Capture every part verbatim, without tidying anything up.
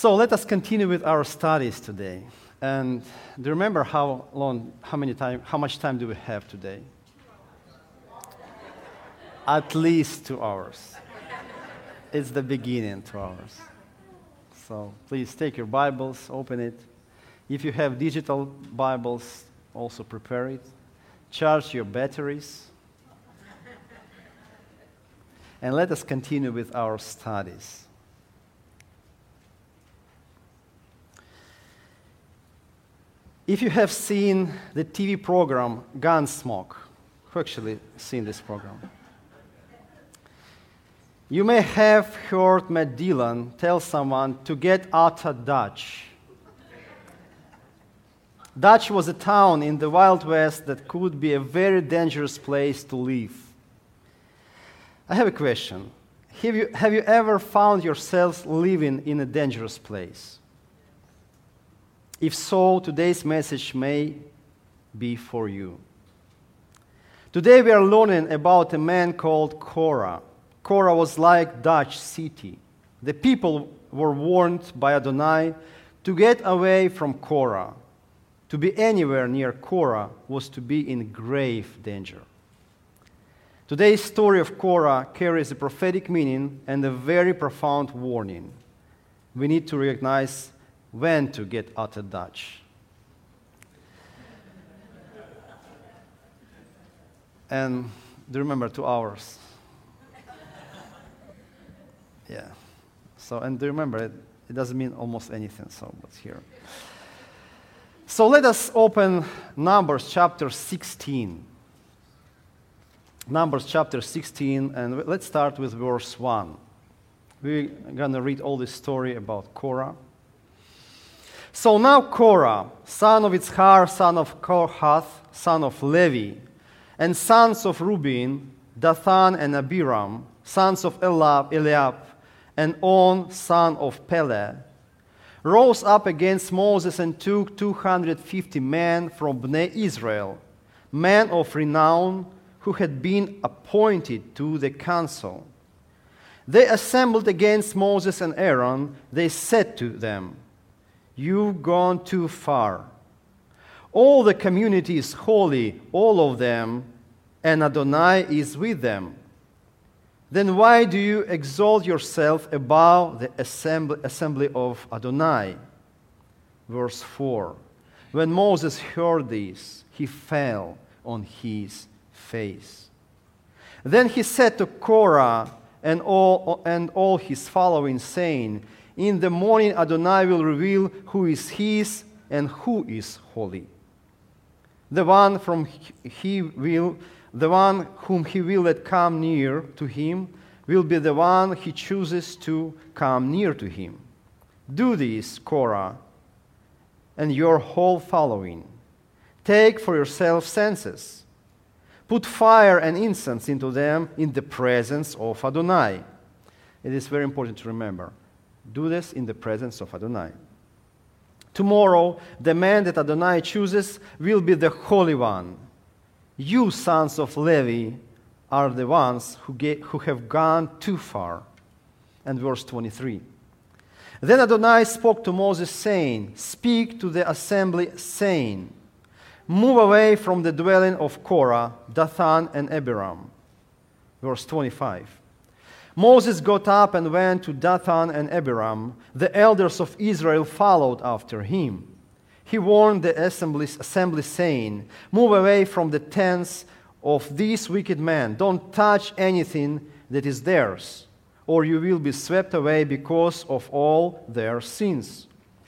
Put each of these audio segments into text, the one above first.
So let us continue with our studies today. And do you remember how long, how many time, how much time do we have today? At least two hours. It's the beginning, two hours. So please take your Bibles, open it. If you have digital Bibles, also prepare it. Charge your batteries. And let us continue with our studies. If you have seen the T V program Gunsmoke, who actually seen this program? You may have heard Matt Dillon tell someone to get out of Dodge. Dodge was a town in the Wild West that could be a very dangerous place to live. I have a question. Have you, have you ever found yourself living in a dangerous place? If so, today's message may be for you. Today we are learning about a man called Korah. Korah was like Dodge City. The people were warned by Adonai to get away from Korah. To be anywhere near Korah was to be in grave danger. Today's story of Korah carries a prophetic meaning and a very profound warning. We need to recognize when to get out of Dodge. And do you remember two hours? Yeah. So, and do you remember, it, it doesn't mean almost anything, so let's hear. So let us open Numbers chapter sixteen. Numbers chapter sixteen, and let's start with verse one. We're going to read all this story about Korah. So now Korah, son of Itzhar, son of Kohath, son of Levi, and sons of Reuben, Dathan and Abiram, sons of Eliab, Eliab and On, son of Peleh, rose up against Moses and took two hundred fifty men from Bnei Israel, men of renown who had been appointed to the council. They assembled against Moses and Aaron. They said to them, "You've gone too far. All the community is holy, all of them, and Adonai is with them. Then why do you exalt yourself above the assembly, assembly of Adonai?" Verse four. When Moses heard this, he fell on his face. Then he said to Korah and all, and all his following, saying, "In the morning Adonai will reveal who is his and who is holy. The one from he will, the one whom he will let come near to him will be the one he chooses to come near to him. Do this, Korah, and your whole following. Take for yourself census. Put fire and incense into them in the presence of Adonai." It is very important to remember. Do this in the presence of Adonai. "Tomorrow, the man that Adonai chooses will be the Holy One. You, sons of Levi, are the ones who, get, who have gone too far." And verse twenty-three. Then Adonai spoke to Moses, saying, "Speak to the assembly, saying, move away from the dwelling of Korah, Dathan, and Abiram." Verse twenty-five. Moses got up and went to Dathan and Abiram. The elders of Israel followed after him. He warned the assembly, assembly saying, "Move away from the tents of these wicked men. Don't touch anything that is theirs, or you will be swept away because of all their sins."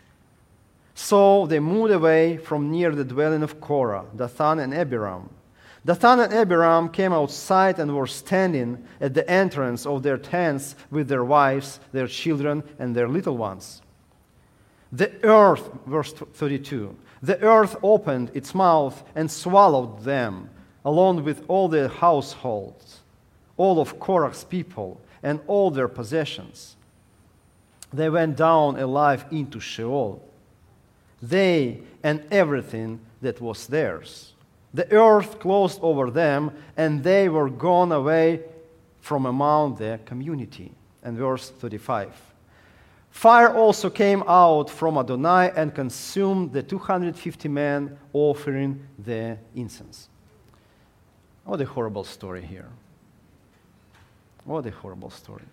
So they moved away from near the dwelling of Korah, Dathan and Abiram. Dathan and Abiram came outside and were standing at the entrance of their tents with their wives, their children, and their little ones. The earth, verse thirty-two, the earth opened its mouth and swallowed them, along with all their households, all of Korah's people, and all their possessions. They went down alive into Sheol, they and everything that was theirs. The earth closed over them, and they were gone away from among their community. And verse thirty-five. Fire also came out from Adonai and consumed the two hundred fifty men offering the incense. What a horrible story here. What a horrible story.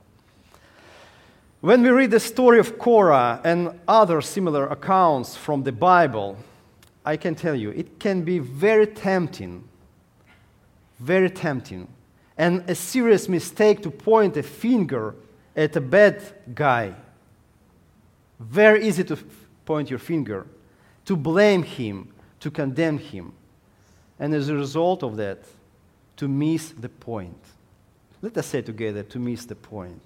When we read the story of Korah and other similar accounts from the Bible, I can tell you, it can be very tempting, very tempting, and a serious mistake to point a finger at a bad guy. Very easy to f- point your finger, to blame him, to condemn him, and as a result of that, to miss the point. Let us say together, to miss the point.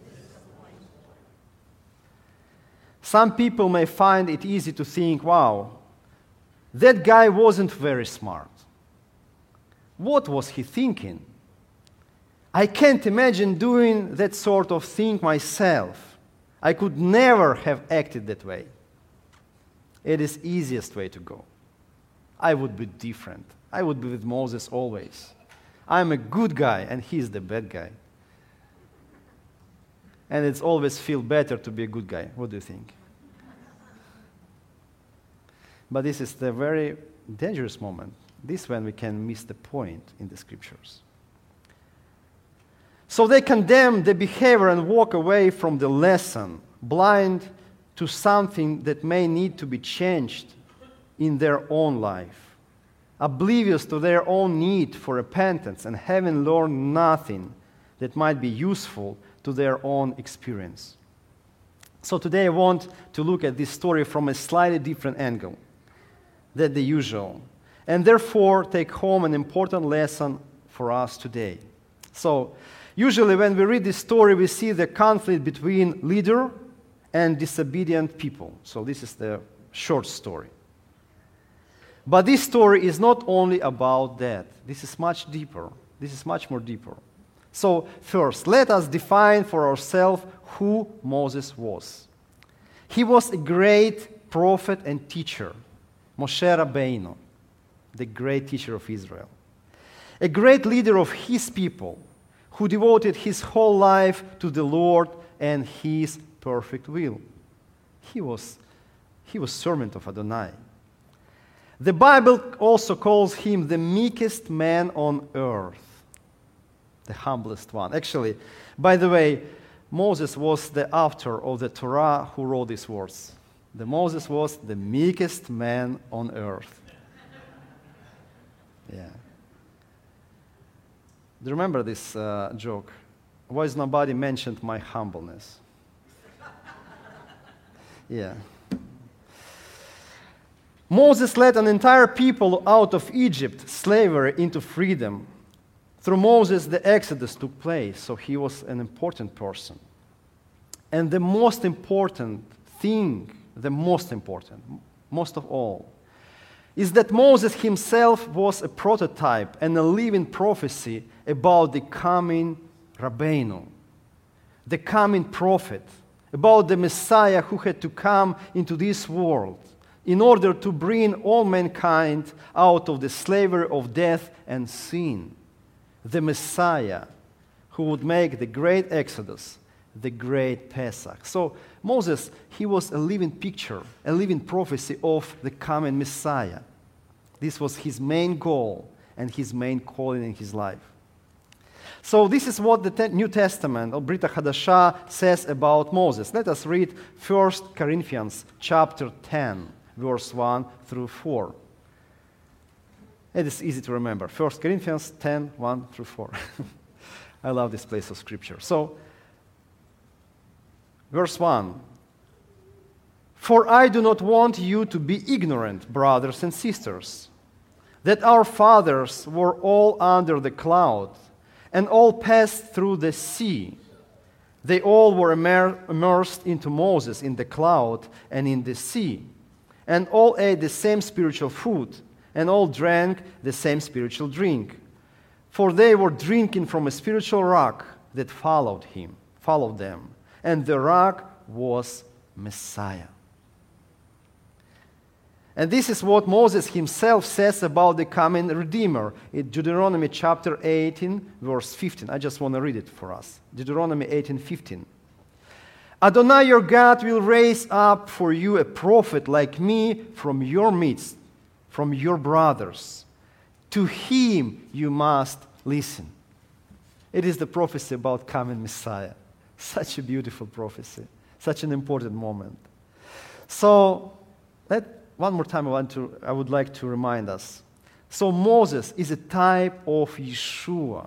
Some people may find it easy to think, wow, that guy wasn't very smart. What was he thinking? I can't imagine doing that sort of thing myself. I could never have acted that way. It is the easiest way to go. I would be different. I would be with Moses always. I'm a good guy and he's the bad guy. And it's always feel better to be a good guy. What do you think? But this is the very dangerous moment. This is when we can miss the point in the scriptures. So they condemn the behavior and walk away from the lesson, blind to something that may need to be changed in their own life, oblivious to their own need for repentance and having learned nothing that might be useful to their own experience. So today I want to look at this story from a slightly different angle than the usual, and therefore take home an important lesson for us today. So usually when we read this story, we see the conflict between leader and disobedient people. So this is the short story. But this story is not only about that. This is much deeper. This is much more deeper. So first, let us define for ourselves who Moses was. He was a great prophet and teacher, Moshe Rabbeinu, the great teacher of Israel. A great leader of his people who devoted his whole life to the Lord and his perfect will. He was, he was servant of Adonai. The Bible also calls him the meekest man on earth, the humblest one. Actually, by the way, Moses was the author of the Torah who wrote these words. The Moses was the meekest man on earth. Yeah. Do you remember this uh, joke? Why has nobody mentioned my humbleness? Yeah. Moses led an entire people out of Egypt, slavery, into freedom. Through Moses, the Exodus took place, so he was an important person. And the most important thing, the most important, most of all, is that Moses himself was a prototype and a living prophecy about the coming Rabbeinu, the coming prophet, about the Messiah who had to come into this world in order to bring all mankind out of the slavery of death and sin. The Messiah who would make the great Exodus, the great Pesach. So Moses, he was a living picture, a living prophecy of the coming Messiah. This was his main goal and his main calling in his life. So this is what the New Testament, or Brit Hadashah, says about Moses. Let us read First Corinthians chapter ten, verse one through four. It is easy to remember. First Corinthians ten, one through four. I love this place of Scripture. So, verse one. For I do not want you to be ignorant, brothers and sisters, that our fathers were all under the cloud, and all passed through the sea. They all were immer- immersed into Moses in the cloud and in the sea, and all ate the same spiritual food, and all drank the same spiritual drink. For they were drinking from a spiritual rock that followed him, followed them, and the rock was Messiah. And this is what Moses himself says about the coming Redeemer in Deuteronomy chapter eighteen, verse fifteen. I just want to read it for us. Deuteronomy eighteen, fifteen. Adonai your God will raise up for you a prophet like me from your midst, from your brothers. To him you must listen. It is the prophecy about coming Messiah. Such a beautiful prophecy, such an important moment. So, let, one more time I, want to, I would like to remind us. So Moses is a type of Yeshua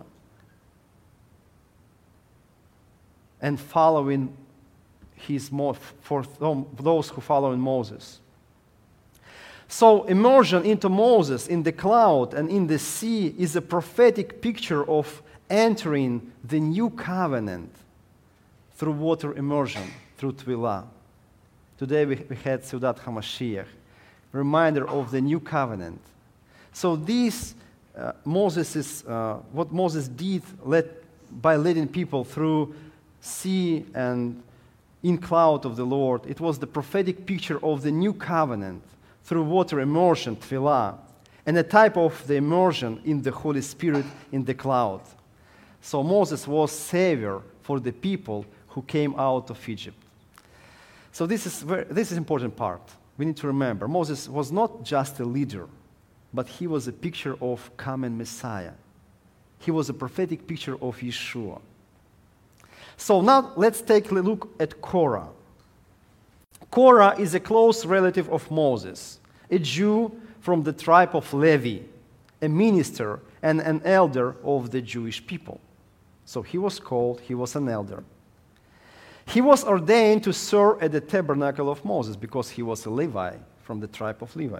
and following his for those who follow in Moses. So immersion into Moses in the cloud and in the sea is a prophetic picture of entering the new covenant through water immersion, through Twilah. Today we, we had Seudat HaMashiach, reminder of the new covenant. So this, uh, Moses is, uh, what Moses did led, by leading people through sea and in cloud of the Lord, it was the prophetic picture of the new covenant through water immersion, Tfilah, and a type of the immersion in the Holy Spirit in the cloud. So Moses was Savior for the people who came out of Egypt. So this is very, this is important part. We need to remember, Moses was not just a leader, but he was a picture of coming Messiah. He was a prophetic picture of Yeshua. So now let's take a look at Korah. Korah is a close relative of Moses, a Jew from the tribe of Levi, a minister and an elder of the Jewish people. So he was called, he was an elder. He was ordained to serve at the tabernacle of Moses because he was a Levi from the tribe of Levi.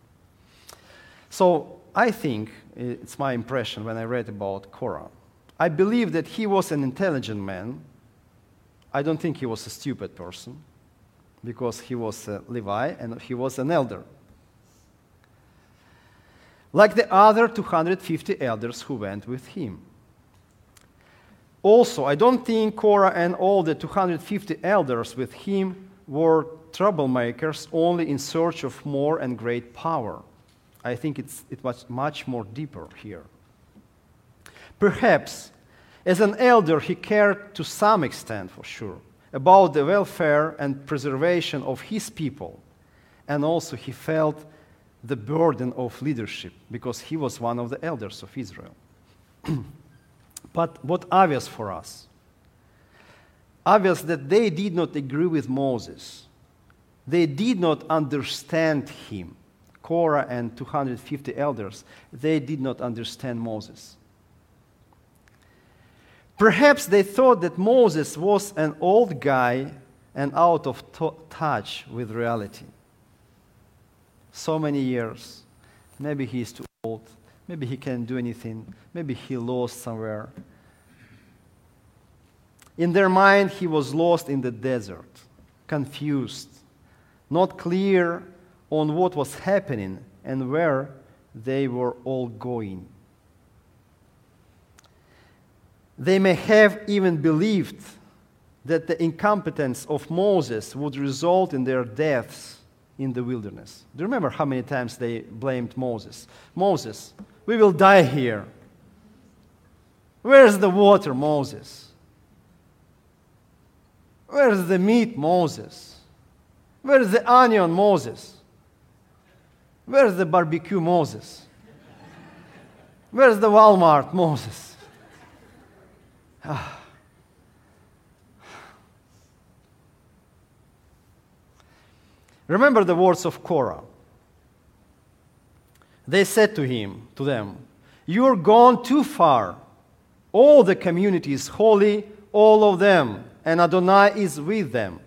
So I think, it's my impression when I read about Korah, I believe that he was an intelligent man. I don't think he was a stupid person because he was a Levi and he was an elder. Like the other two hundred fifty elders who went with him. Also, I don't think Korah and all the two hundred fifty elders with him were troublemakers only in search of more and great power. I think it's, it was much more deeper here. Perhaps, as an elder, he cared to some extent, for sure, about the welfare and preservation of his people. And also he felt the burden of leadership because he was one of the elders of Israel. But what obvious for us? Obvious that they did not agree with Moses. They did not understand him. Korah and two hundred fifty elders, they did not understand Moses. Perhaps they thought that Moses was an old guy and out of to- touch with reality. So many years. Maybe he is too old. Maybe he can't do anything. Maybe he lost somewhere. In their mind, he was lost in the desert, confused, not clear on what was happening and where they were all going. They may have even believed that the incompetence of Moses would result in their deaths in the wilderness. Do you remember how many times they blamed Moses? Moses, we will die here. Where's the water, Moses? Where's the meat, Moses? Where's the onion, Moses? Where's the barbecue, Moses? Where's the Walmart, Moses? Ah. Remember the words of Korah. They said to him, to them, "You are gone too far. All the community is holy, all of them, and Adonai is with them."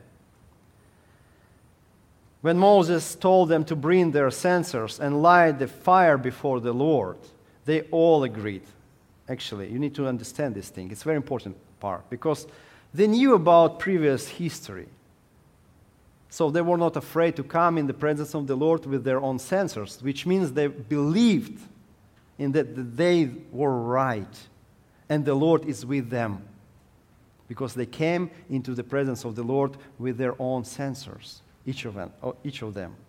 When Moses told them to bring their censers and light the fire before the Lord, they all agreed. Actually, you need to understand this thing. It's a very important part because they knew about previous history. So they were not afraid to come in the presence of the Lord with their own censers, which means they believed in that they were right and the Lord is with them because they came into the presence of the Lord with their own censers, each of them. Each of them.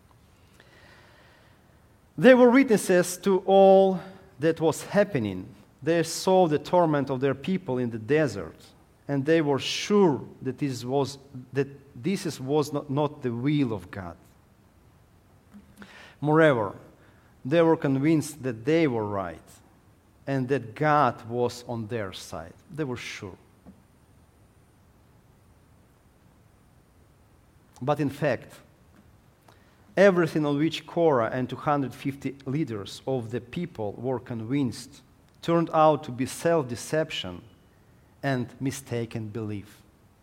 They were witnesses to all that was happening. They saw the torment of their people in the desert. and they were sure that this was, that this is, was not, not the will of God. Moreover, they were convinced that they were right and that God was on their side. They were sure. But in fact, everything on which Korah and two hundred fifty leaders of the people were convinced turned out to be self-deception and mistaken belief.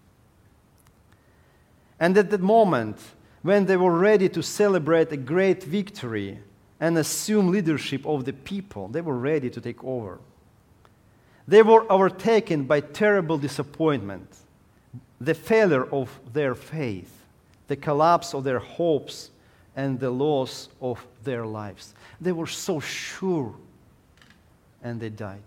And at the moment when they were ready to celebrate a great victory and assume leadership of the people, they were ready to take over. They were overtaken by terrible disappointment, the failure of their faith, the collapse of their hopes, and the loss of their lives. They were so sure, and they died.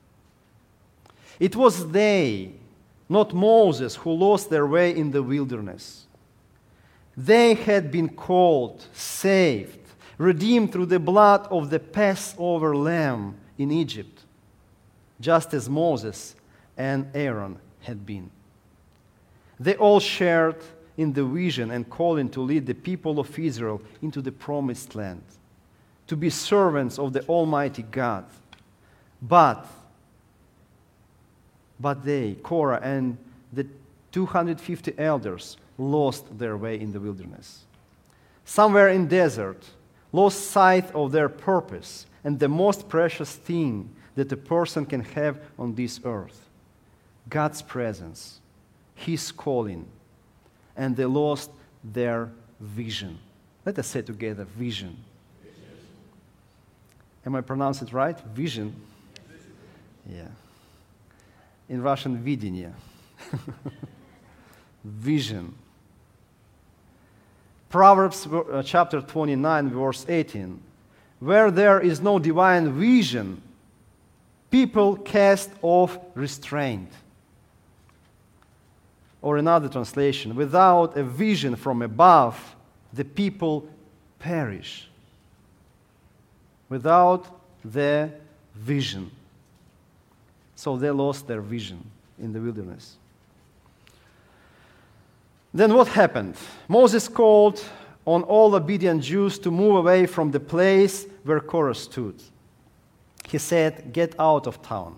It was they, not Moses, who lost their way in the wilderness. They had been called, saved, redeemed through the blood of the Passover lamb in Egypt, just as Moses and Aaron had been. They all shared in the vision and calling to lead the people of Israel into the promised land, to be servants of the Almighty God. But, but they, Korah and the two hundred fifty elders, lost their way in the wilderness. Somewhere in desert, lost sight of their purpose and the most precious thing that a person can have on this earth, God's presence, His calling, and they lost their vision. Let us say together, vision. Vision. Am I pronouncing it right? Vision. Yeah. In Russian, видение. Vision. Proverbs uh, chapter twenty-nine, verse eighteen. Where there is no divine vision, people cast off restraint. Or another translation, without a vision from above, the people perish. Without the vision. So they lost their vision in the wilderness. Then what happened? Moses called on all obedient Jews to move away from the place where Korah stood. He said, get out of town.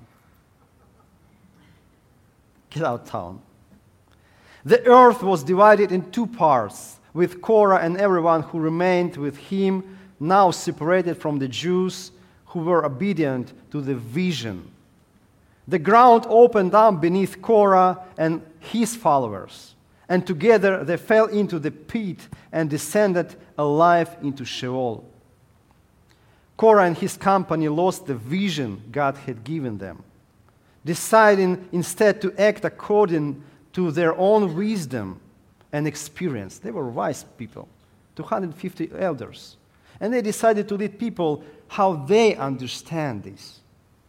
Get out of town. The earth was divided in two parts, with Korah and everyone who remained with him now separated from the Jews who were obedient to the vision. The ground opened up beneath Korah and his followers, and together they fell into the pit and descended alive into Sheol. Korah and his company lost the vision God had given them, deciding instead to act according to their own wisdom and experience. They were wise people, two hundred fifty elders. And they decided to lead people how they understand this.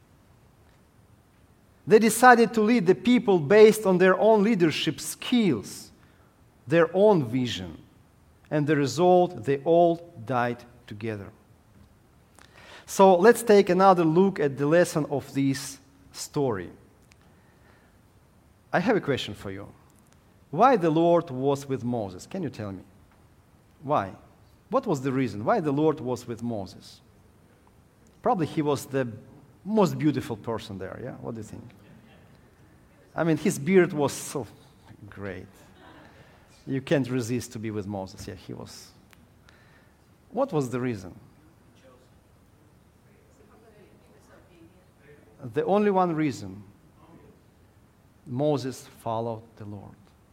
They decided to lead the people based on their own leadership skills, their own vision. And the result, they all died together. So let's take another look at the lesson of this story. I have a question for you. Why the Lord was with Moses? Can you tell me? Why? What was the reason? Why the Lord was with Moses? Probably he was the most beautiful person there, yeah? What do you think? I mean, his beard was so great. You can't resist to be with Moses. Yeah, he was. What was the reason? The only one reason. Moses followed the Lord.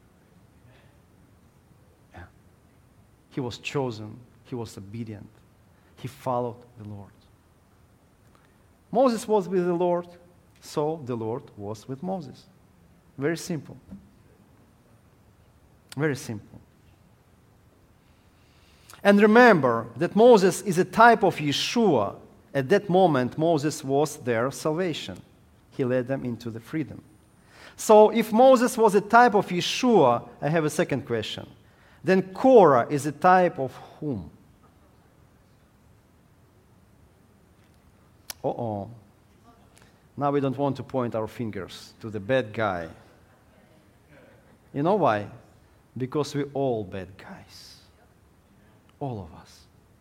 Yeah. He was chosen. He was obedient. He followed the Lord. Moses was with the Lord, so the Lord was with Moses. Very simple. Very simple. And remember that Moses is a type of Yeshua. At that moment, Moses was their salvation. He led them into the freedom. So if Moses was a type of Yeshua, I have a second question. Then Korah is a type of whom? Uh-oh. Now we don't want to point our fingers to the bad guy. You know why? Because we're all bad guys. All of us.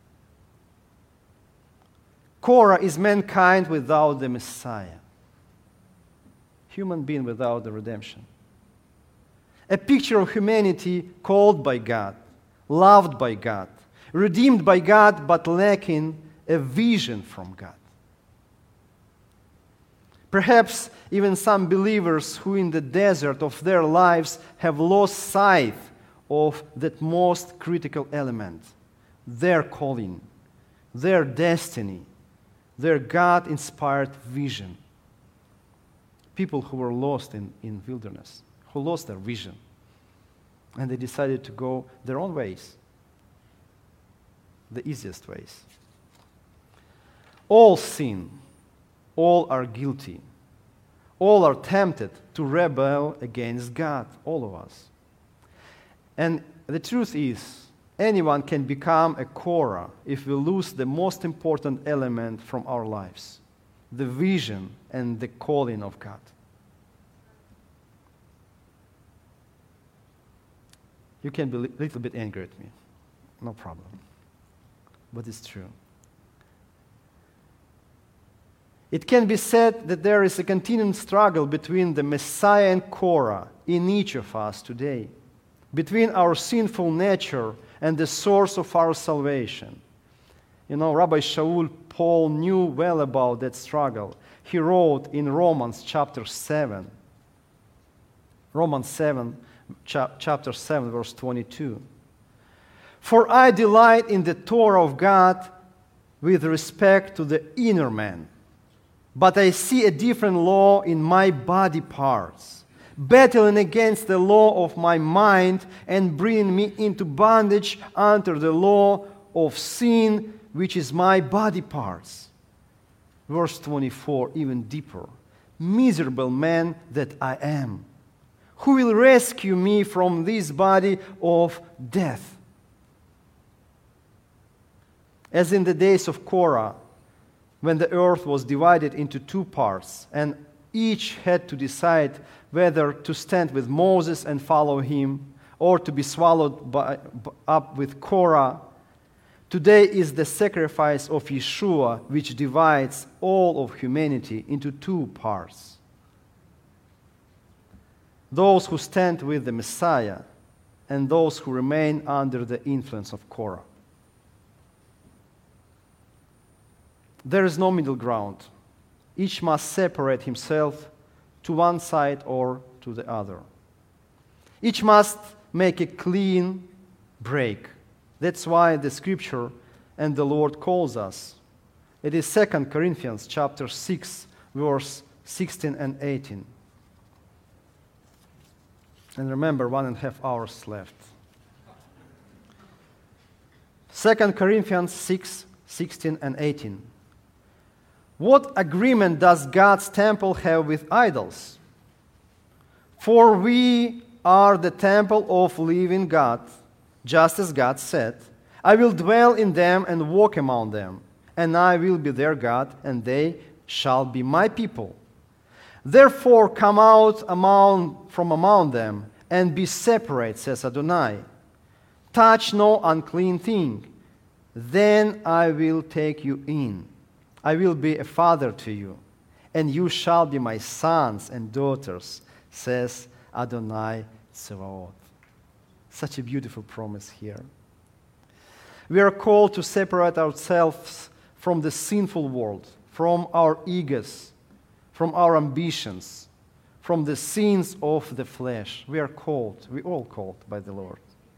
Korah is mankind without the Messiah. Human being without the redemption. A picture of humanity called by God, loved by God, redeemed by God, but lacking a vision from God. Perhaps even some believers who in the desert of their lives have lost sight of that most critical element, their calling, their destiny, their God-inspired vision. People who were lost in, in wilderness, who lost their vision, and they decided to go their own ways, the easiest ways. All sin, all are guilty, all are tempted to rebel against God, all of us. And the truth is, anyone can become a Korah if we lose the most important element from our lives, the vision and the calling of God. You can be a little bit angry at me, no problem, but it's true. It can be said that there is a continuing struggle between the Messiah and Korah in each of us today, between our sinful nature and the source of our salvation. You know, Rabbi Shaul Paul knew well about that struggle. He wrote in Romans chapter seven, Romans seven, cha- chapter seven, verse twenty-two. For I delight in the Torah of God with respect to the inner man, but I see a different law in my body parts, battling against the law of my mind and bringing me into bondage under the law of sin, which is my body parts. Verse twenty-four, even deeper. Miserable man that I am, who will rescue me from this body of death? As in the days of Korah, when the earth was divided into two parts, and each had to decide whether to stand with Moses and follow him, or to be swallowed by, up with Korah, today is the sacrifice of Yeshua, which divides all of humanity into two parts. Those who stand with the Messiah and those who remain under the influence of Korah. There is no middle ground. Each must separate himself to one side or to the other. Each must make a clean break. That's why the Scripture and the Lord calls us. It is Second Corinthians chapter six, verse sixteen and eighteen. And remember, one and a half hours left. Second Corinthians six, sixteen and eighteen. What agreement does God's temple have with idols? For we are the temple of living God, just as God said, I will dwell in them and walk among them, and I will be their God, and they shall be my people. Therefore come out among, from among them, and be separate, says Adonai. Touch no unclean thing, then I will take you in. I will be a father to you, and you shall be my sons and daughters, says Adonai Tsevaot. Such a beautiful promise here. We are called to separate ourselves from the sinful world, from our egos, from our ambitions, from the sins of the flesh. We are called, we all called by the Lord.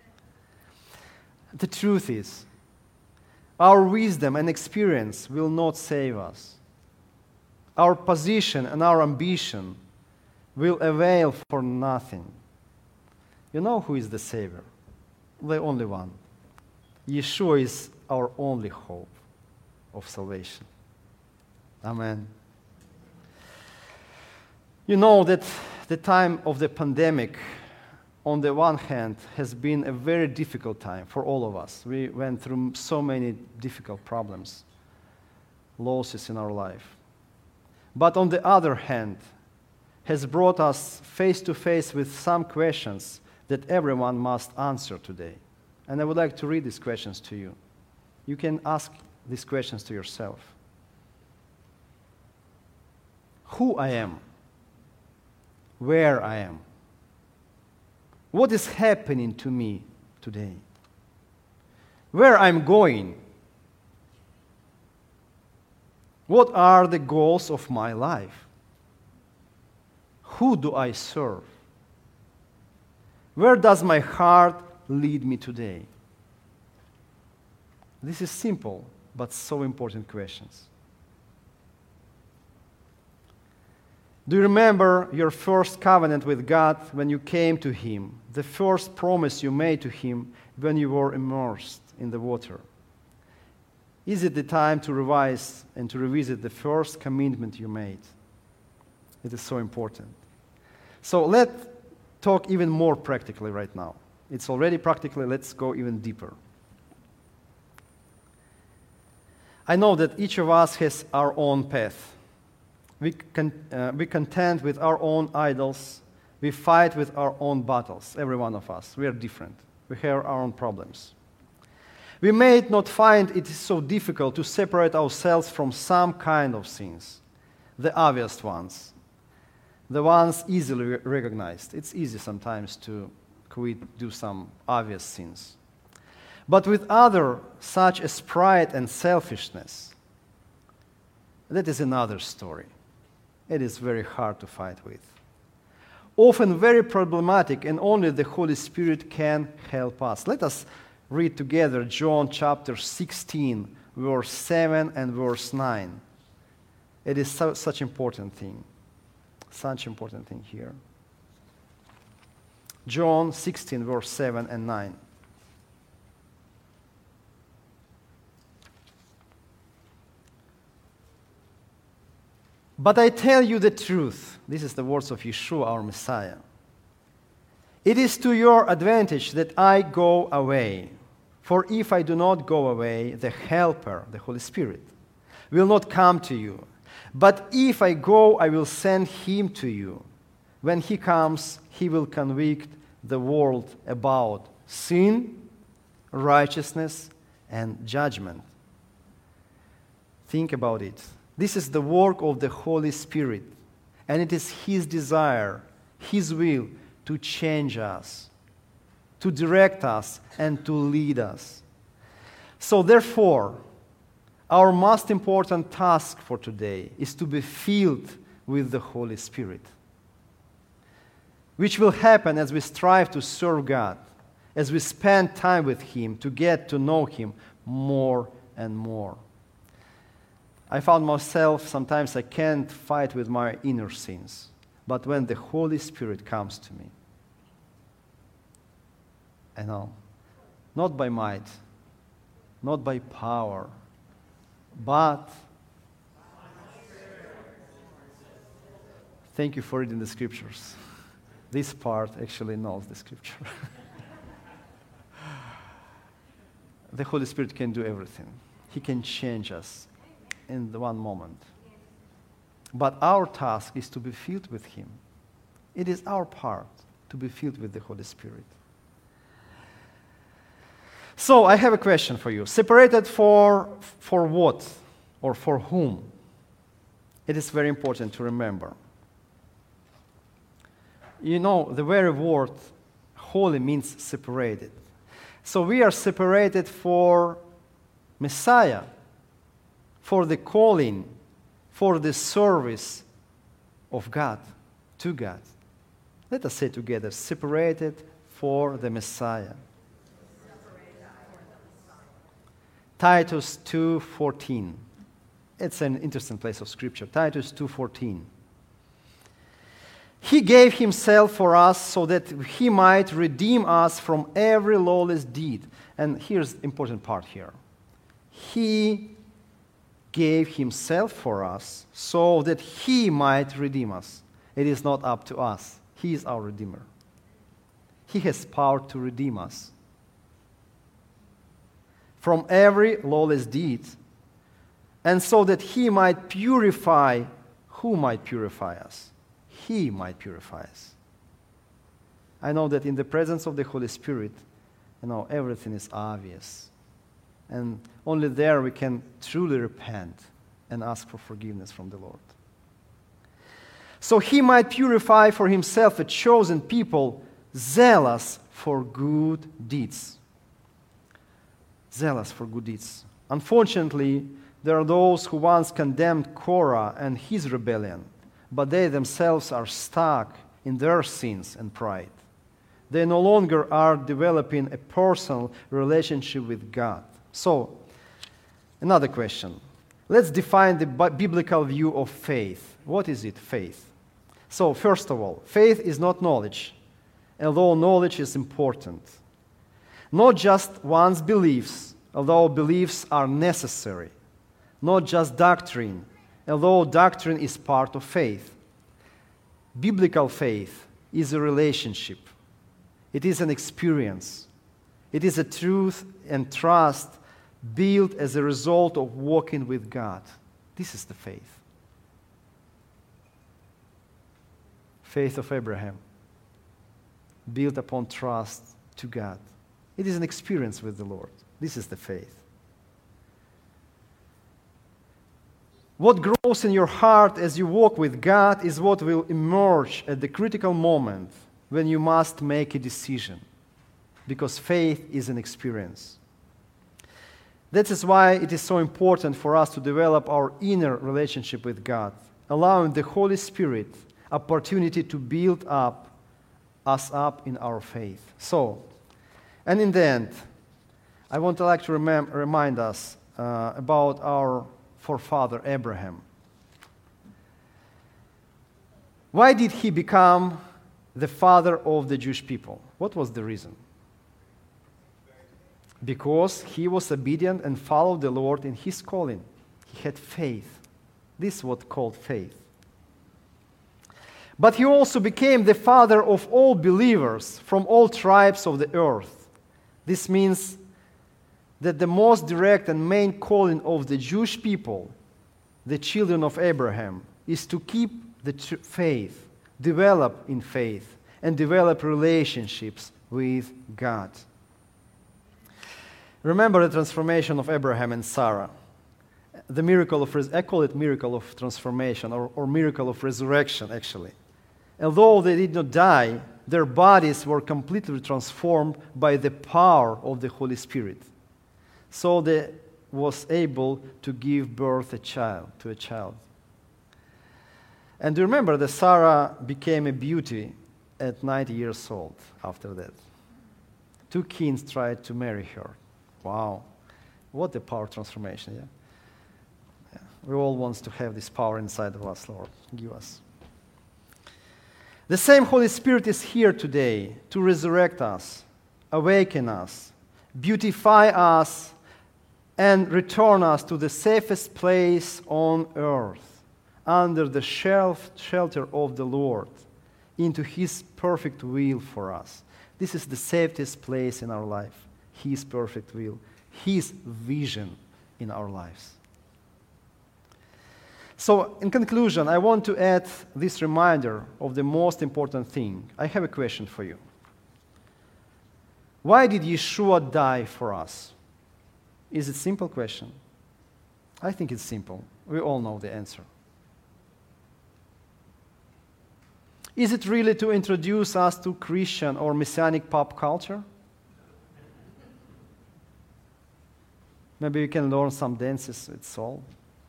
The truth is, our wisdom and experience will not save us. Our position and our ambition will avail for nothing. You know who is the Savior? The only one. Yeshua is our only hope of salvation. Amen. You know that the time of the pandemic, on the one hand, has been a very difficult time for all of us. We went through so many difficult problems, losses in our life. But on the other hand, has brought us face to face with some questions that everyone must answer today. And I would like to read these questions to you. You can ask these questions to yourself. Who I am? Where I am? What is happening to me today? Where I'm going? What are the goals of my life? Who do I serve? Where does my heart lead me today? This is simple, but so important questions. Do you remember your first covenant with God when you came to Him? The first promise you made to Him when you were immersed in the water? Is it the time to revise and to revisit the first commitment you made? It is so important. So let's talk even more practically right now. It's already practically, let's go even deeper. I know that each of us has our own path. We, con- uh, we contend with our own idols. We fight with our own battles, every one of us. We are different. We have our own problems. We may not find it so difficult to separate ourselves from some kind of sins, the obvious ones, the ones easily re- recognized. It's easy sometimes to quit, do some obvious sins. But with other, such as pride and selfishness, that is another story. It is very hard to fight with. Often very problematic, and only the Holy Spirit can help us. Let us read together John chapter sixteen, verse seven and verse nine. It is so, such an important thing. Such an important thing here. John sixteen, verse seven and nine. But I tell you the truth. This is the words of Yeshua, our Messiah. It is to your advantage that I go away. For if I do not go away, the Helper, the Holy Spirit, will not come to you. But if I go, I will send him to you. When he comes, he will convict the world about sin, righteousness, and judgment. Think about it. This is the work of the Holy Spirit, and it is His desire, His will to change us, to direct us, and to lead us. So therefore, our most important task for today is to be filled with the Holy Spirit, which will happen as we strive to serve God, as we spend time with Him to get to know Him more and more. I found myself, sometimes I can't fight with my inner sins, but when the Holy Spirit comes to me, I know, not by might, not by power, but thank you for reading the scriptures. This part actually knows the scripture. The Holy Spirit can do everything. He can change us in the one moment. But our task is to be filled with Him. It is our part to be filled with the Holy Spirit. So I have a question for you. Separated for, for what or for whom? It is very important to remember. You know, the very word holy means separated. So we are separated for Messiah, for the calling, for the service of God, to God. Let us say together, separated for the Messiah. Titus two fourteen. It's an interesting place of scripture. Titus two fourteen. He gave himself for us so that he might redeem us from every lawless deed. And here's the important part here. He gave himself for us so that he might redeem us. It is not up to us. He is our Redeemer. He has power to redeem us from every lawless deed, and so that he might purify. Who might purify us? He might purify us. I know that in the presence of the Holy Spirit, you know, everything is obvious. And only there we can truly repent and ask for forgiveness from the Lord. So he might purify for himself a chosen people, zealous for good deeds. Zealous for good deeds. Unfortunately, there are those who once condemned Korah and his rebellion, but they themselves are stuck in their sins and pride. They no longer are developing a personal relationship with God. So, another question. Let's define the biblical view of faith. What is it, faith? So, first of all, faith is not knowledge, although knowledge is important. Not just one's beliefs, although beliefs are necessary. Not just doctrine, although doctrine is part of faith. Biblical faith is a relationship. It is an experience. It is a truth and trust built as a result of walking with God. This is the faith. Faith of Abraham, built upon trust to God. It is an experience with the Lord. This is the faith. What grows in your heart as you walk with God is what will emerge at the critical moment when you must make a decision, because faith is an experience. That is why it is so important for us to develop our inner relationship with God, allowing the Holy Spirit opportunity to build up us up in our faith. So, and in the end, I want to like to remem- remind us uh, about our forefather Abraham. Why did he become the father of the Jewish people? What was the reason? Because he was obedient and followed the Lord in his calling. He had faith. This is what's called faith. But he also became the father of all believers from all tribes of the earth. This means that the most direct and main calling of the Jewish people, the children of Abraham, is to keep the tr- faith, develop in faith, and develop relationships with God. Remember the transformation of Abraham and Sarah. The miracle of, res- I call it miracle of transformation, or, or miracle of resurrection, actually. Although they did not die, their bodies were completely transformed by the power of the Holy Spirit. So they was able to give birth a child, to a child. And remember that Sarah became a beauty at ninety years old after that. Two kings tried to marry her. Wow. What a power transformation, yeah? yeah? We all want to have this power inside of us, Lord. Give us. The same Holy Spirit is here today to resurrect us, awaken us, beautify us, and return us to the safest place on earth, under the shelter of the Lord, into His perfect will for us. This is the safest place in our life, His perfect will, His vision in our lives. So, in conclusion, I want to add this reminder of the most important thing. I have a question for you. Why did Yeshua die for us? Is it a simple question? I think it's simple. We all know the answer. Is it really to introduce us to Christian or Messianic pop culture? Maybe we can learn some dances, it's all.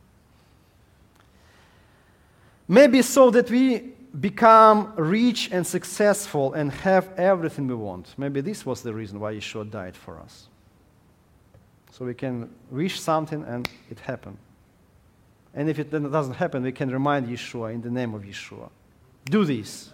Maybe so that we become rich and successful and have everything we want. Maybe this was the reason why Yeshua died for us. So we can wish something and it happened. And if it doesn't happen, we can remind Yeshua in the name of Yeshua. Do this.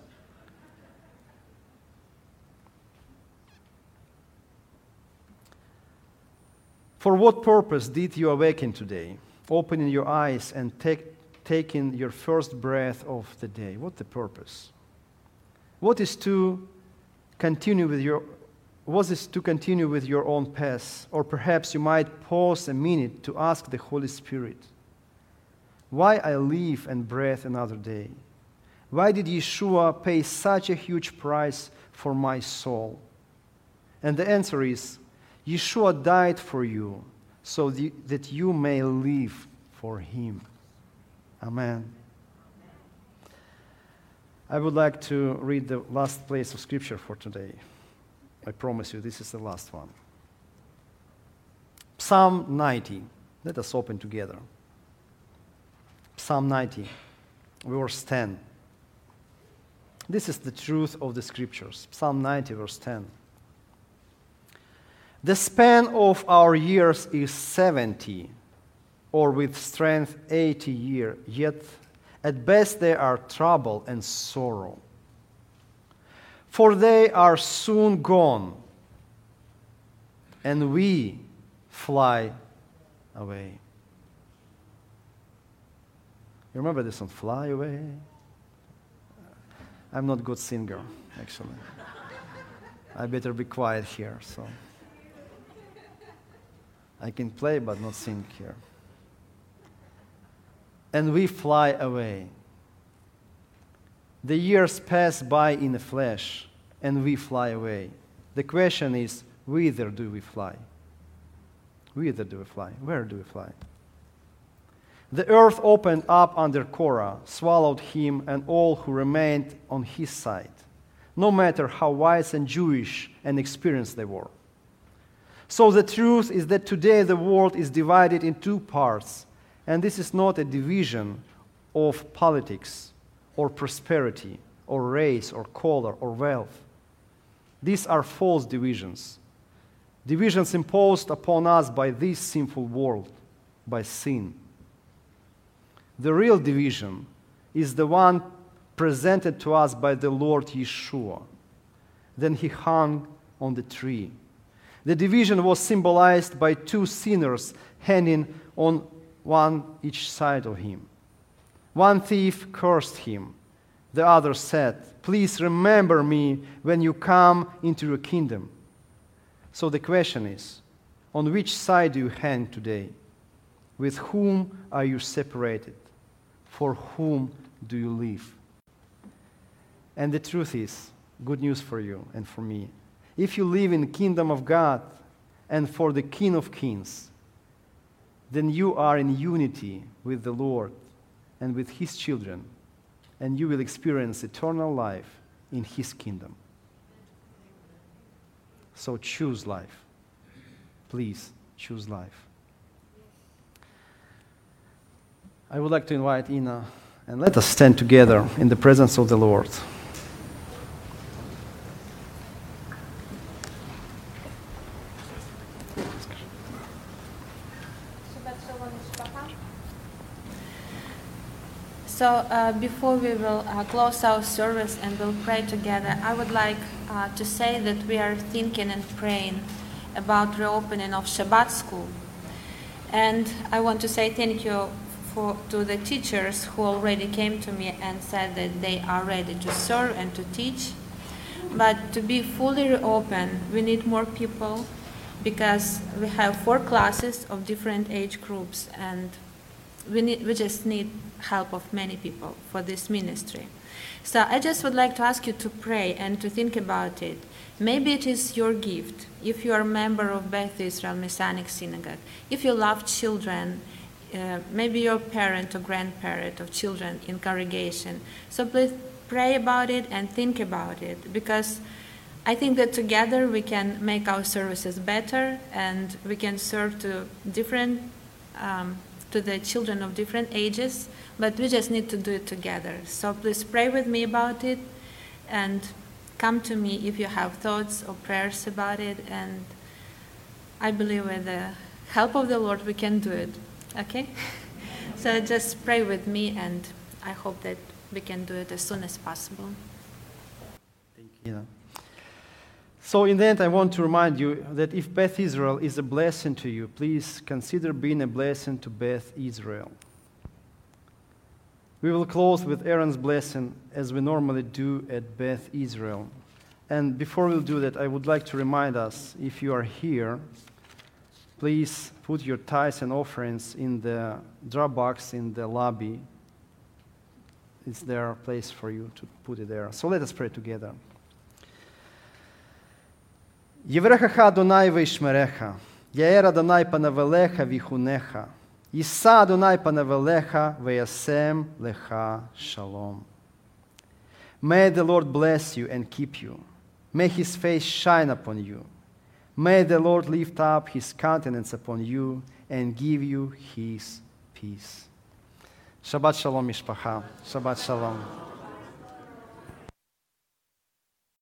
For what purpose did you awaken today, opening your eyes and take, taking your first breath of the day? What's the purpose? What is to continue with your Was this to continue with your own path? Or perhaps you might pause a minute to ask the Holy Spirit, why I live and breathe another day? Why did Yeshua pay such a huge price for my soul? And the answer is, Yeshua died for you so the, that you may live for him. Amen. I would like to read the last place of Scripture for today. I promise you, this is the last one. Psalm ninety. Let us open together. Psalm ninety, verse ten. This is the truth of the Scriptures. Psalm ninety, verse ten. The span of our years is seventy, or with strength eighty years, yet at best they are trouble and sorrow. For they are soon gone, and we fly away. You remember this song, Fly Away? I'm not a good singer, actually. I better be quiet here, so. I can play but not sing here. And we fly away. The years pass by in the flesh, and we fly away. The question is, whither do we fly? Whither do we fly? Where do we fly? The earth opened up under Korah, swallowed him and all who remained on his side, no matter how wise and Jewish and experienced they were. So the truth is that today the world is divided in two parts, and this is not a division of politics or prosperity or race or color or wealth. These are false divisions. Divisions imposed upon us by this sinful world, by sin. The real division is the one presented to us by the Lord Yeshua. Then he hung on the tree. The division was symbolized by two sinners hanging on one each side of him. One thief cursed him. The other said, "Please remember me when you come into your kingdom." So the question is, on which side do you hang today? With whom are you separated? For whom do you live? And the truth is, good news for you and for me, if you live in the kingdom of God and for the King of Kings, then you are in unity with the Lord and with his children, and you will experience eternal life in his kingdom. So choose life. Please choose life. I would like to invite Ina, and let us stand together in the presence of the Lord. So uh, before we will uh, close our service and we'll pray together, I would like uh, to say that we are thinking and praying about reopening of Shabbat school. And I want to say thank you for, to the teachers who already came to me and said that they are ready to serve and to teach. But to be fully reopened, we need more people because we have four classes of different age groups, and we need, we just need help of many people for this ministry. So I just would like to ask you to pray and to think about it. Maybe it is your gift. If you are a member of Beth Israel Messianic Synagogue, if you love children, uh, maybe you're a parent or grandparent of children in congregation. So please pray about it and think about it, because I think that together we can make our services better and we can serve to different um, to the children of different ages, but we just need to do it together. So please pray with me about it and come to me if you have thoughts or prayers about it, and I believe with the help of the Lord we can do it. Okay? So just pray with me, and I hope that we can do it as soon as possible. Thank you. So in the end, I want to remind you that if Beth Israel is a blessing to you, please consider being a blessing to Beth Israel. We will close with Aaron's blessing as we normally do at Beth Israel. And before we'll do that, I would like to remind us, if you are here, please put your tithes and offerings in the drop box in the lobby. It's there a place for you to put it there. So let us pray together. יברכך אדוני וישמרך, יאר אדוני פניו אליך ויחונך, יישא אדוני פניו אליך וישם לך שלום. May the Lord bless you and keep you. May his face shine upon you. May the Lord lift up his countenance upon you and give you his peace. Shabbat shalom, משפחה. Shabbat shalom.